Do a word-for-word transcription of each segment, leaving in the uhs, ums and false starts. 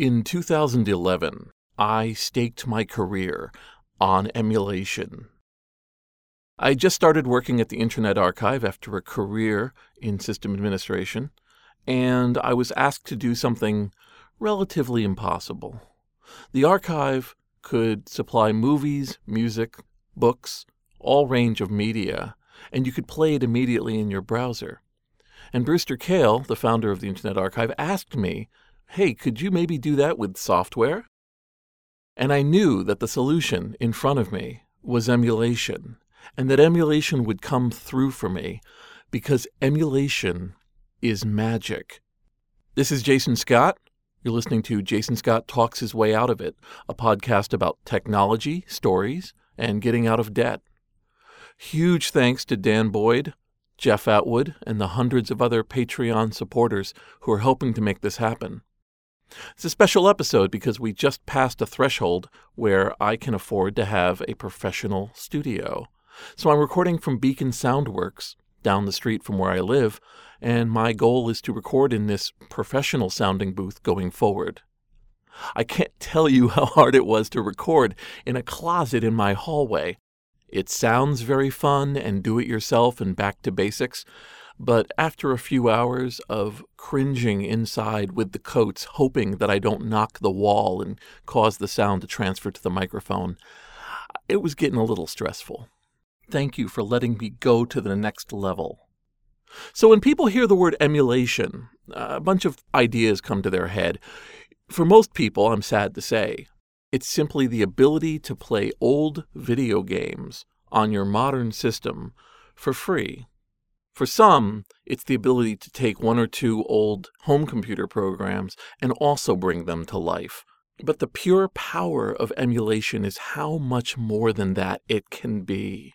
In two thousand eleven, I staked my career on emulation. I just started working at the Internet Archive after a career in system administration, and I was asked to do something relatively impossible. The archive could supply movies, music, books, all range of media, and you could play it immediately in your browser. And Brewster Kahle, the founder of the Internet Archive, asked me, hey, could you maybe do that with software? And I knew that the solution in front of me was emulation, and that emulation would come through for me because emulation is magic. This is Jason Scott. You're listening to Jason Scott Talks His Way Out of It, a podcast about technology, stories, and getting out of debt. Huge thanks to Dan Boyd, Jeff Atwood, and the hundreds of other Patreon supporters who are helping to make this happen. It's a special episode because we just passed a threshold where I can afford to have a professional studio. So I'm recording from Beacon Soundworks down the street from where I live, and my goal is to record in this professional sounding booth going forward. I can't tell you how hard it was to record in a closet in my hallway. It sounds very fun and do-it-yourself and back to basics, but after a few hours of cringing inside with the coats, hoping that I don't knock the wall and cause the sound to transfer to the microphone, it was getting a little stressful. Thank you for letting me go to the next level. So when people hear the word emulation, a bunch of ideas come to their head. For most people, I'm sad to say, it's simply the ability to play old video games on your modern system for free. For some, it's the ability to take one or two old home computer programs and also bring them to life. But the pure power of emulation is how much more than that it can be.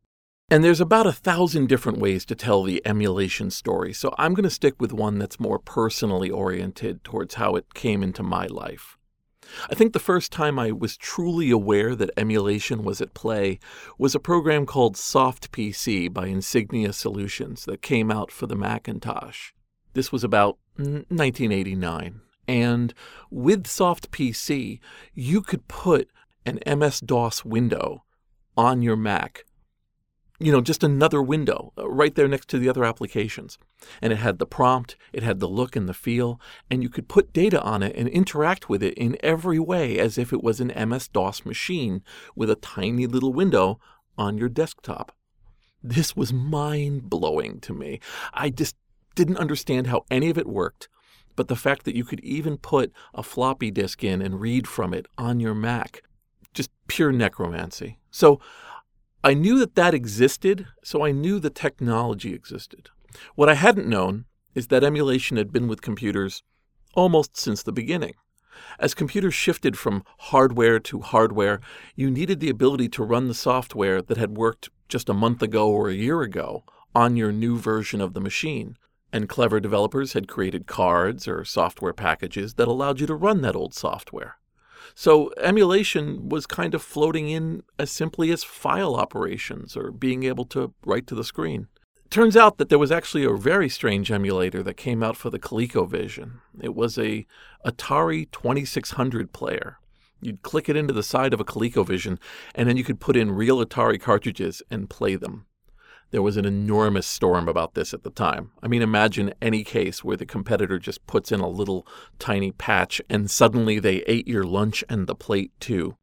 And there's about a thousand different ways to tell the emulation story, so I'm going to stick with one that's more personally oriented towards how it came into my life. I think the first time I was truly aware that emulation was at play was a program called SoftPC by Insignia Solutions that came out for the Macintosh. This was about nineteen eighty-nine. And with SoftPC, you could put an M S DOS window on your Mac. You know, just another window right there next to the other applications. And it had the prompt, it had the look and the feel, and you could put data on it and interact with it in every way as if it was an M S DOS machine with a tiny little window on your desktop. This was mind-blowing to me. I just didn't understand how any of it worked, but the fact that you could even put a floppy disk in and read from it on your Mac, just pure necromancy. So I knew that that existed, so I knew the technology existed. What I hadn't known is that emulation had been with computers almost since the beginning. As computers shifted from hardware to hardware, you needed the ability to run the software that had worked just a month ago or a year ago on your new version of the machine. And clever developers had created cards or software packages that allowed you to run that old software. So emulation was kind of floating in as simply as file operations or being able to write to the screen. Turns out that there was actually a very strange emulator that came out for the ColecoVision. It was a Atari twenty-six hundred player. You'd click it into the side of a ColecoVision, and then you could put in real Atari cartridges and play them. There was an enormous storm about this at the time. I mean, imagine any case where the competitor just puts in a little tiny patch and suddenly they ate your lunch and the plate too.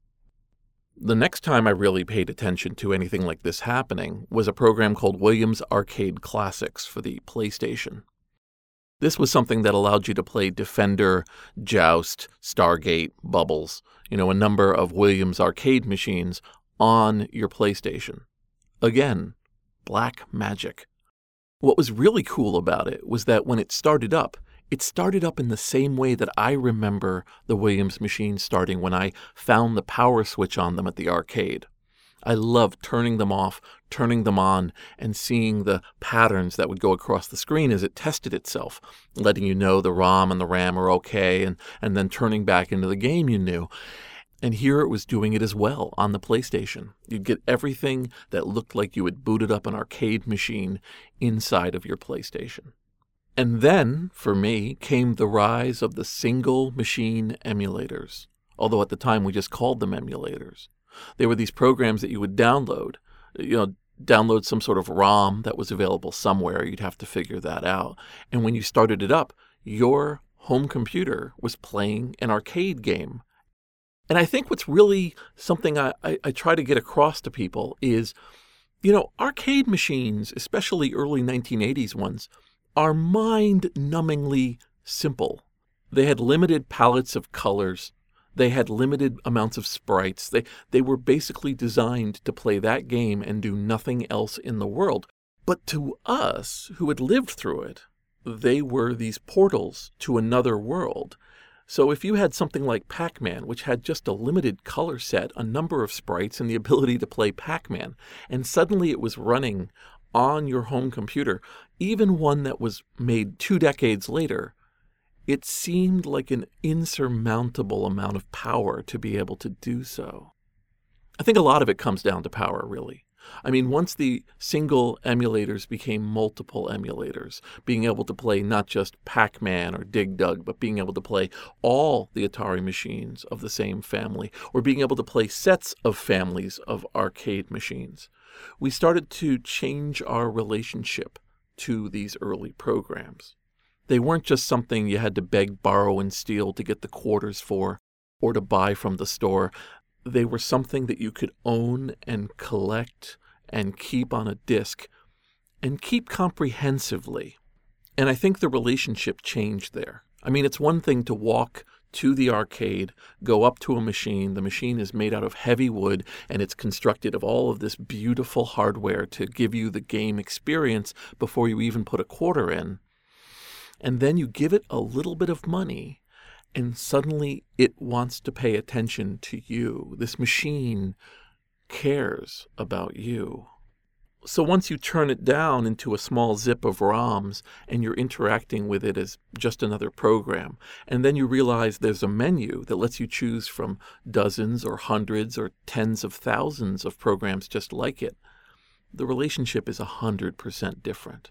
The next time I really paid attention to anything like this happening was a program called Williams Arcade Classics for the PlayStation. This was something that allowed you to play Defender, Joust, Stargate, Bubbles, you know, a number of Williams arcade machines on your PlayStation. Again, black magic. What was really cool about it was that when it started up, it started up in the same way that I remember the Williams machines starting when I found the power switch on them at the arcade. I loved turning them off, turning them on, and seeing the patterns that would go across the screen as it tested itself, letting you know the ROM and the RAM are okay, and, and then turning back into the game you knew. And here it was doing it as well on the PlayStation. You'd get everything that looked like you had booted up an arcade machine inside of your PlayStation. And then, for me, came the rise of the single machine emulators, although at the time we just called them emulators. They were these programs that you would download, you know, download some sort of ROM that was available somewhere. You'd have to figure that out. And when you started it up, your home computer was playing an arcade game. And I think what's really something I, I, I try to get across to people is, you know, arcade machines, especially early nineteen eighties ones, are mind-numbingly simple. They had limited palettes of colors. They had limited amounts of sprites. They, they were basically designed to play that game and do nothing else in the world. But to us, who had lived through it, they were these portals to another world. So if you had something like Pac-Man, which had just a limited color set, a number of sprites, and the ability to play Pac-Man, and suddenly it was running on your home computer, even one that was made two decades later, it seemed like an insurmountable amount of power to be able to do so. I think a lot of it comes down to power, really. I mean, once the single emulators became multiple emulators, being able to play not just Pac-Man or Dig Dug, but being able to play all the Atari machines of the same family, or being able to play sets of families of arcade machines, we started to change our relationship to these early programs. They weren't just something you had to beg, borrow, and steal to get the quarters for, or to buy from the store. They were something that you could own and collect and keep on a disc and keep comprehensively. And I think the relationship changed there. I mean, it's one thing to walk to the arcade, go up to a machine. The machine is made out of heavy wood, and it's constructed of all of this beautiful hardware to give you the game experience before you even put a quarter in. And then you give it a little bit of money, and suddenly it wants to pay attention to you. This machine cares about you. So once you turn it down into a small zip of ROMs and you're interacting with it as just another program, and then you realize there's a menu that lets you choose from dozens or hundreds or tens of thousands of programs just like it, the relationship is one hundred percent different.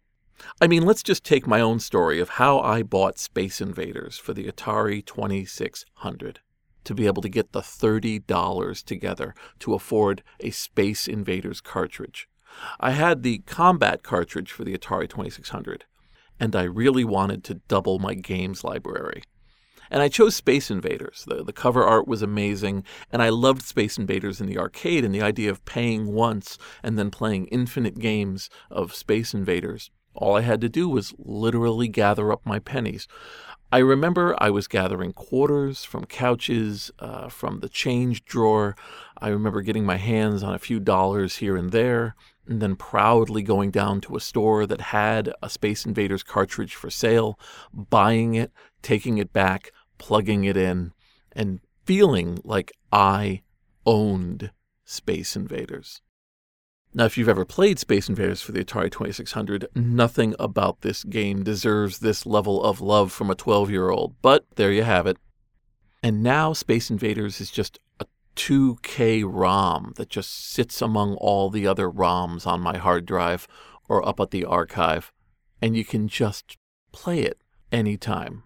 I mean, let's just take my own story of how I bought Space Invaders for the Atari twenty-six hundred to be able to get the thirty dollars together to afford a Space Invaders cartridge. I had the Combat cartridge for the Atari twenty-six hundred, and I really wanted to double my games library. And I chose Space Invaders. The, the cover art was amazing, and I loved Space Invaders in the arcade, and the idea of paying once and then playing infinite games of Space Invaders. All I had to do was literally gather up my pennies. I remember I was gathering quarters from couches, uh, from the change drawer. I remember getting my hands on a few dollars here and there, and then proudly going down to a store that had a Space Invaders cartridge for sale, buying it, taking it back, plugging it in, and feeling like I owned Space Invaders. Now, if you've ever played Space Invaders for the Atari twenty-six hundred, nothing about this game deserves this level of love from a twelve-year-old, but there you have it. And now Space Invaders is just a two K ROM that just sits among all the other ROMs on my hard drive or up at the archive, and you can just play it anytime.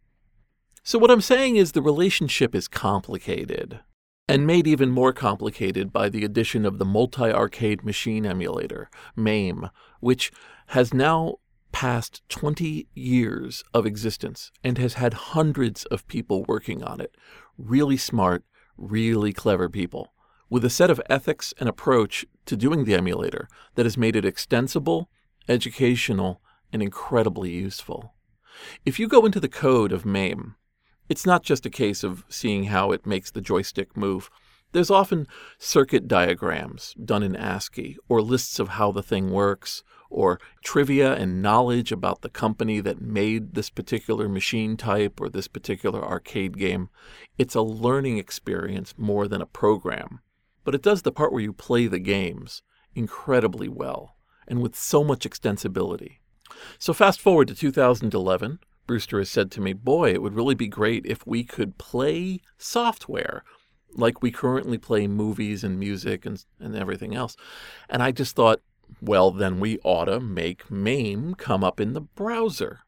So what I'm saying is the relationship is complicated, and made even more complicated by the addition of the multi-arcade machine emulator, MAME, which has now passed twenty years of existence and has had hundreds of people working on it. Really smart, really clever people, with a set of ethics and approach to doing the emulator that has made it extensible, educational, and incredibly useful. If you go into the code of MAME, it's not just a case of seeing how it makes the joystick move. There's often circuit diagrams done in ASCII, or lists of how the thing works, or trivia and knowledge about the company that made this particular machine type or this particular arcade game. It's a learning experience more than a program. But it does the part where you play the games incredibly well, and with so much extensibility. So fast forward to two thousand eleven, Brewster has said to me, boy, it would really be great if we could play software like we currently play movies and music and, and everything else. And I just thought, Well, then we ought to make MAME come up in the browser.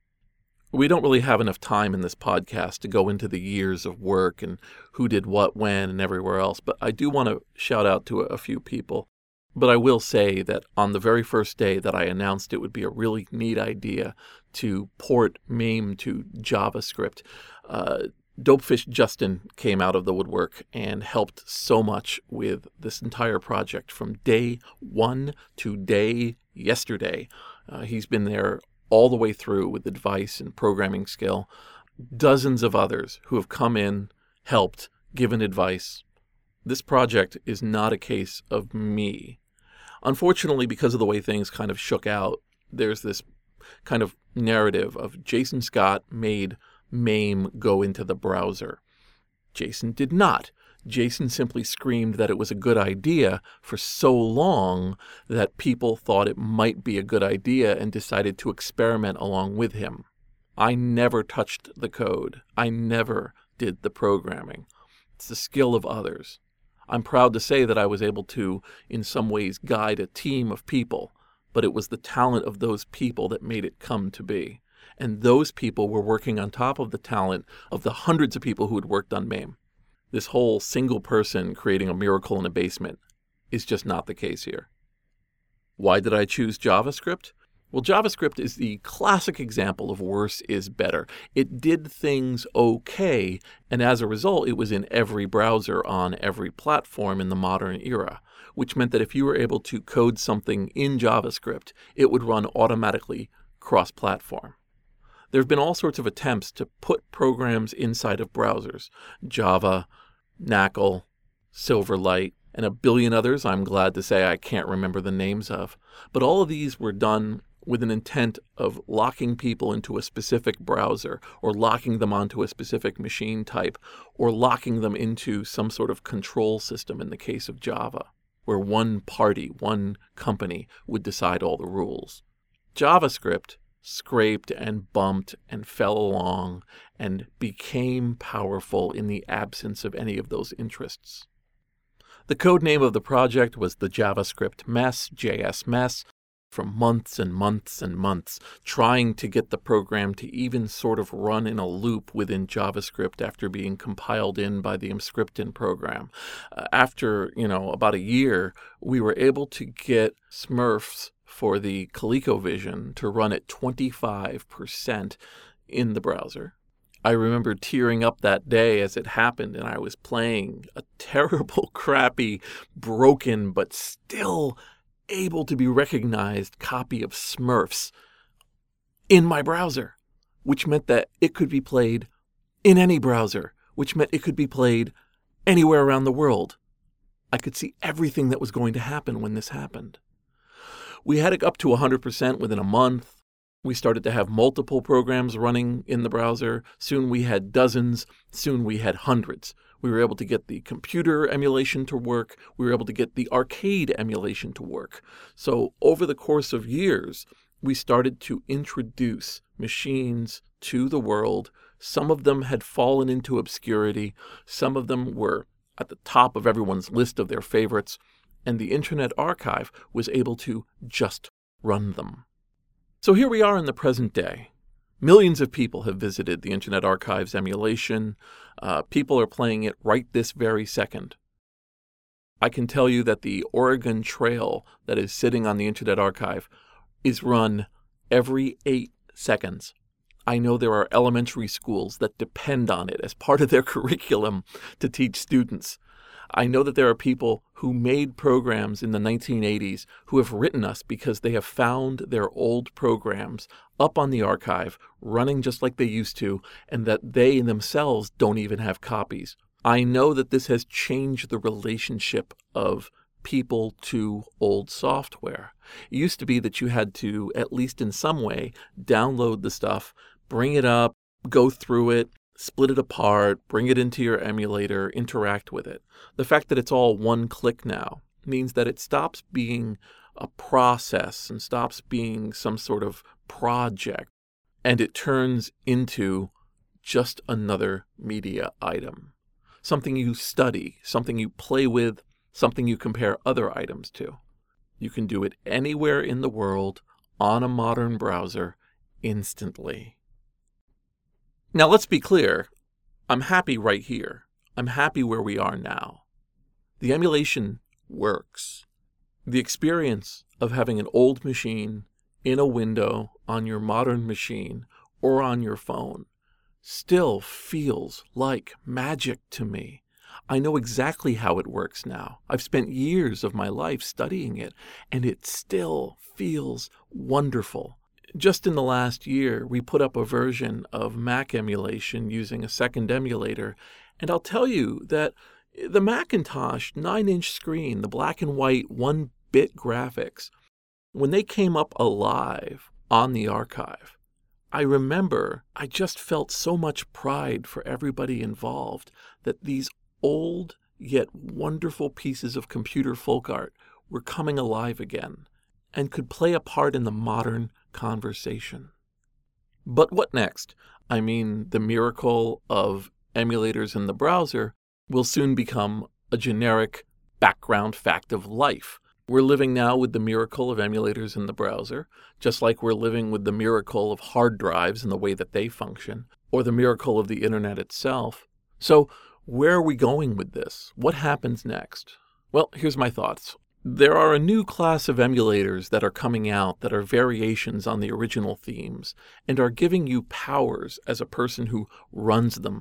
We don't really have enough time in this podcast to go into the years of work and who did what when and everywhere else, but I do want to shout out to a few people. But I will say that on the very first day that I announced it would be a really neat idea to port MAME to JavaScript, uh, Dopefish Justin came out of the woodwork and helped so much with this entire project from day one to day yesterday. Uh, he's been there all the way through with advice and programming skill. Dozens of others who have come in, helped, given advice. This project is not a case of me. Unfortunately, because of the way things kind of shook out, there's this kind of narrative of Jason Scott made MAME go into the browser. Jason did not. Jason simply screamed that it was a good idea for so long that people thought it might be a good idea and decided to experiment along with him. I never touched the code. I never did the programming. It's the skill of others. I'm proud to say that I was able to, in some ways, guide a team of people, but it was the talent of those people that made it come to be. And those people were working on top of the talent of the hundreds of people who had worked on MAME. This whole single person creating a miracle in a basement is just not the case here. Why did I choose JavaScript? Well, JavaScript is the classic example of worse is better. It did things okay, and as a result, it was in every browser on every platform in the modern era, which meant that if you were able to code something in JavaScript, it would run automatically cross-platform. There have been all sorts of attempts to put programs inside of browsers. Java, Knackle, Silverlight, and a billion others I'm glad to say I can't remember the names of. But all of these were done with an intent of locking people into a specific browser, or locking them onto a specific machine type, or locking them into some sort of control system in the case of Java, where one party, one company would decide all the rules. JavaScript scraped and bumped and fell along and became powerful in the absence of any of those interests. The code name of the project was the JavaScript Mess, J S Mess, for months and months and months, trying to get the program to even sort of run in a loop within JavaScript after being compiled in by the Emscripten program. Uh, after, you know, about a year, we were able to get Smurfs for the ColecoVision to run at twenty-five percent in the browser. I remember tearing up that day as it happened, and I was playing a terrible, crappy, broken, but still able to be recognized copy of Smurfs in my browser, which meant that it could be played in any browser, which meant it could be played anywhere around the world. I could see everything that was going to happen when this happened. We had it up to one hundred percent within a month. We started to have multiple programs running in the browser. Soon we had dozens. Soon we had hundreds. We were able to get the computer emulation to work. We were able to get the arcade emulation to work. So over the course of years, we started to introduce machines to the world. Some of them had fallen into obscurity. Some of them were at the top of everyone's list of their favorites. And the Internet Archive was able to just run them. So here we are in the present day. Millions of people have visited the Internet Archive's emulation. Uh, people are playing it right this very second. I can tell you that the Oregon Trail that is sitting on the Internet Archive is run every eight seconds. I know there are elementary schools that depend on it as part of their curriculum to teach students. I know that there are people who made programs in the nineteen eighties who have written us because they have found their old programs up on the archive, running just like they used to, and that they themselves don't even have copies. I know that this has changed the relationship of people to old software. It used to be that you had to, at least in some way, download the stuff, bring it up, go through it, split it apart, bring it into your emulator, interact with it. The fact that it's all one click now means that it stops being a process and stops being some sort of project, and it turns into just another media item. Something you study, something you play with, something you compare other items to. You can do it anywhere in the world on a modern browser instantly. Now, let's be clear. I'm happy right here. I'm happy where we are now. The emulation works. The experience of having an old machine in a window on your modern machine or on your phone still feels like magic to me. I know exactly how it works now. I've spent years of my life studying it, and it still feels wonderful. Just in the last year, we put up a version of Mac emulation using a second emulator, and I'll tell you that the Macintosh nine-inch screen, the black and white one-bit graphics, when they came up alive on the archive, I remember I just felt so much pride for everybody involved that these old yet wonderful pieces of computer folk art were coming alive again and could play a part in the modern conversation. But what next? I mean, the miracle of emulators in the browser will soon become a generic background fact of life. We're living now with the miracle of emulators in the browser, just like we're living with the miracle of hard drives and the way that they function, or the miracle of the internet itself. So where are we going with this? What happens next? Well, here's my thoughts. There are a new class of emulators that are coming out that are variations on the original themes and are giving you powers as a person who runs them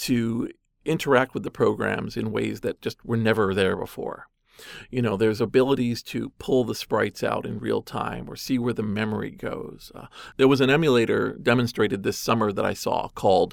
to interact with the programs in ways that just were never there before. You know, there's abilities to pull the sprites out in real time or see where the memory goes. Uh, there was an emulator demonstrated this summer that I saw called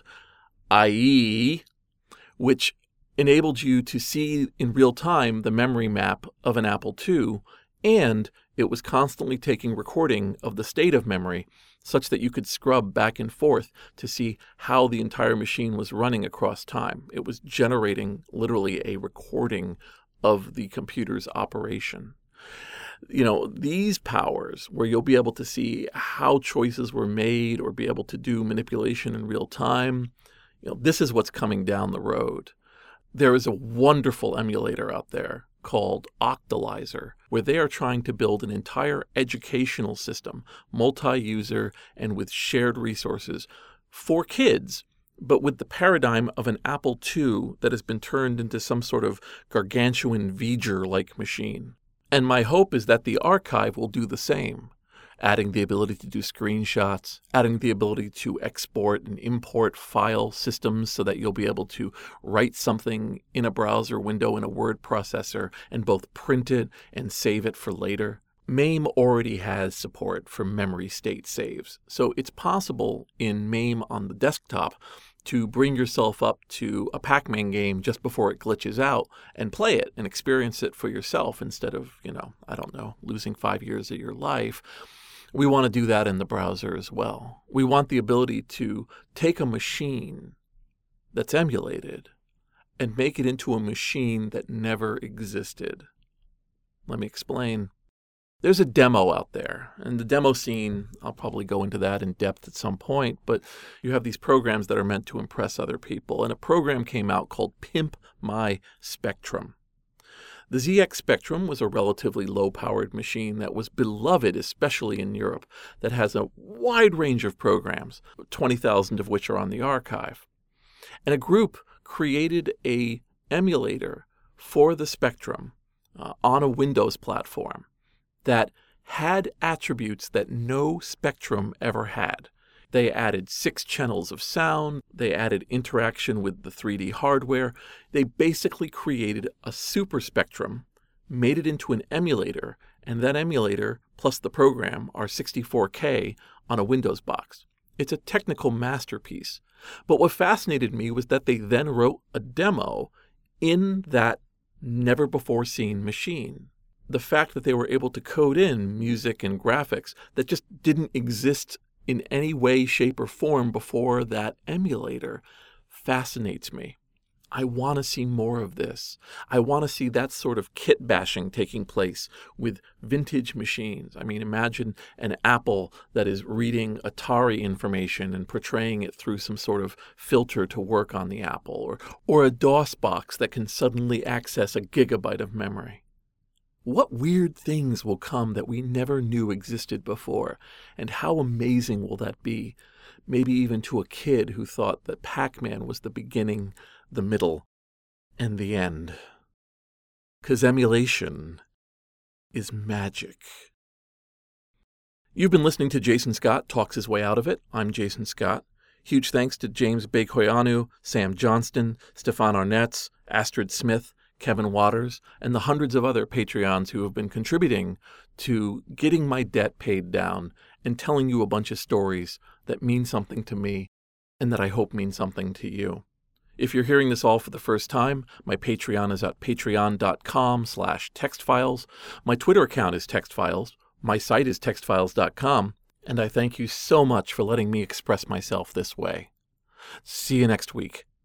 I E, which enabled you to see in real time the memory map of an Apple two, and it was constantly taking recording of the state of memory such that you could scrub back and forth to see how the entire machine was running across time. It was generating literally a recording of the computer's operation. You know, these powers where you'll be able to see how choices were made or be able to do manipulation in real time, you know, this is what's coming down the road. There is a wonderful emulator out there called Octalyzer, where they are trying to build an entire educational system, multi-user and with shared resources for kids, but with the paradigm of an Apple two that has been turned into some sort of gargantuan V'ger-like machine. And my hope is that the archive will do the same, adding the ability to do screenshots, adding the ability to export and import file systems so that you'll be able to write something in a browser window in a word processor and both print it and save it for later. MAME already has support for memory state saves, so it's possible in MAME on the desktop to bring yourself up to a Pac-Man game just before it glitches out and play it and experience it for yourself instead of, you know, I don't know, losing five years of your life. We want to do that in the browser as well. We want the ability to take a machine that's emulated and make it into a machine that never existed. Let me explain. There's a demo out there, and the demo scene, I'll probably go into that in depth at some point, but you have these programs that are meant to impress other people, and a program came out called Pimp My Spectrum. The Z X Spectrum was a relatively low-powered machine that was beloved, especially in Europe, that has a wide range of programs, twenty thousand of which are on the archive. And a group created a emulator for the Spectrum uh, on a Windows platform that had attributes that no Spectrum ever had. They added six channels of sound. They added interaction with the three D hardware. They basically created a super Spectrum, made it into an emulator, and that emulator plus the program are sixty-four K on a Windows box. It's a technical masterpiece. But what fascinated me was that they then wrote a demo in that never-before-seen machine. The fact that they were able to code in music and graphics that just didn't exist in any way, shape, or form before that emulator fascinates me. I want to see more of this. I want to see that sort of kit bashing taking place with vintage machines. I mean, imagine an Apple that is reading Atari information and portraying it through some sort of filter to work on the Apple, or, or a DOS box that can suddenly access a gigabyte of memory. What weird things will come that we never knew existed before? And how amazing will that be? Maybe even to a kid who thought that Pac-Man was the beginning, the middle, and the end. 'Cause emulation is magic. You've been listening to Jason Scott Talks His Way Out of It. I'm Jason Scott. Huge thanks to James Bekoyanu, Sam Johnston, Stefan Arnetz, Astrid Smith, Kevin Waters, and the hundreds of other Patreons who have been contributing to getting my debt paid down and telling you a bunch of stories that mean something to me and that I hope mean something to you. If you're hearing this all for the first time, my Patreon is at patreon.com slash textfiles. My Twitter account is textfiles. My site is textfiles dot com. And I thank you so much for letting me express myself this way. See you next week.